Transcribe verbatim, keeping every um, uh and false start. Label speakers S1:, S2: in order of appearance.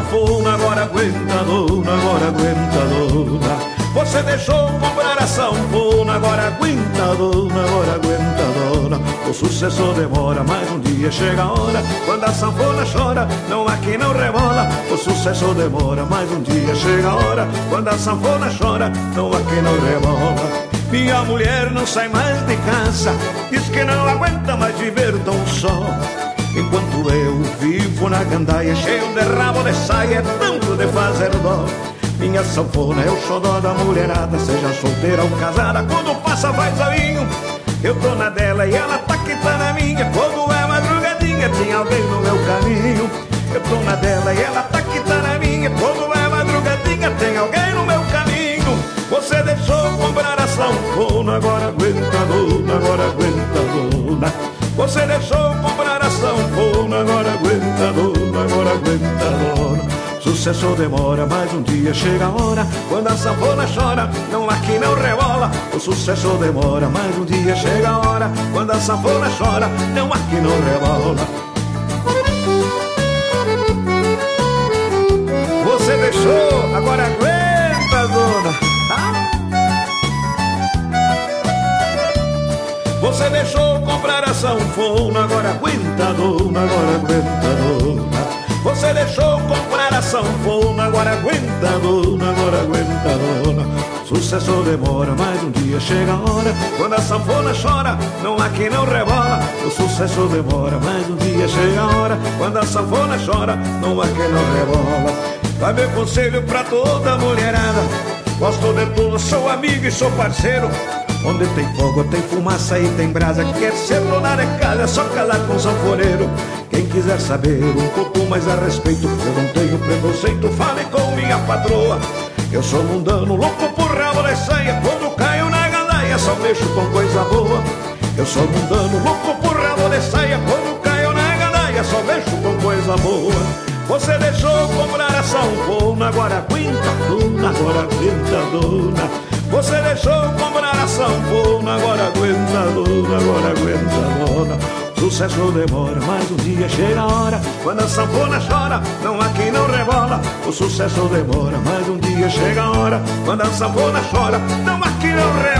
S1: sanfona, agora aguenta dona, agora aguenta dona. Você deixou comprar a sanfona, agora aguenta dona, agora aguenta dona. O sucesso demora, mas um dia chega a hora. Quando a sanfona chora, não há quem não rebola. O sucesso demora, mas um dia chega a hora. Quando a sanfona chora, não há quem não rebola. Minha mulher não sai mais de casa, diz que não aguenta mais viver tão só. Enquanto eu vivo na gandaia, cheio de rabo de saia, tanto de fazer dó. Minha sanfona é o xodó da mulherada, seja solteira ou casada, quando passa faz zoinho. Eu tô na dela e ela tá que tá na minha, quando é madrugadinha tem alguém no meu caminho. Eu tô na dela e ela tá que tá na minha, quando é madrugadinha tem alguém no meu caminho. Você deixou comprar a sanfona, agora aguenta dona, agora aguenta dona. Você deixou comprar a sanfona, agora aguenta dona, agora aguenta dona. Sucesso demora, mas um dia chega a hora. Quando a sanfona chora, não há quem não rebola. O sucesso demora, mas um dia chega a hora. Quando a sanfona chora, não há quem não rebola. Você deixou, agora aguenta dona. Ah? Você deixou comprar a sanfona, agora aguenta dona, agora aguenta dona. Você deixou comprar a sanfona, agora aguenta dona, agora aguenta dona. Sucesso demora, mas um dia chega a hora. Quando a sanfona chora, não há quem não rebola. O sucesso demora, mas um dia chega a hora. Quando a sanfona chora, não há quem não rebola. Vai meu conselho pra toda mulherada, gosto de tudo, sou amigo e sou parceiro. Onde tem fogo tem fumaça e tem brasa. Quer ser dona de casa, é só calar com o sanfoneiro. Quem quiser saber um pouco mais a respeito, eu não tenho preconceito, fale com minha patroa. Eu sou mundano, louco por rabo de saia, quando caio na gandaia só mexo com coisa boa. Eu sou mundano, louco por rabo de saia, quando caio na gandaia só mexo com coisa boa. Você deixou comprar a sanfona, agora aguenta dona, agora aguenta dona. Você deixou comprar a sanfona, agora aguenta dona, agora aguenta dona. Sucesso demora, mas um dia chega a hora. Quando a sanfona chora, não há quem não rebola. O sucesso demora, mas um dia chega a hora. Quando a sanfona chora, não há quem não rebola.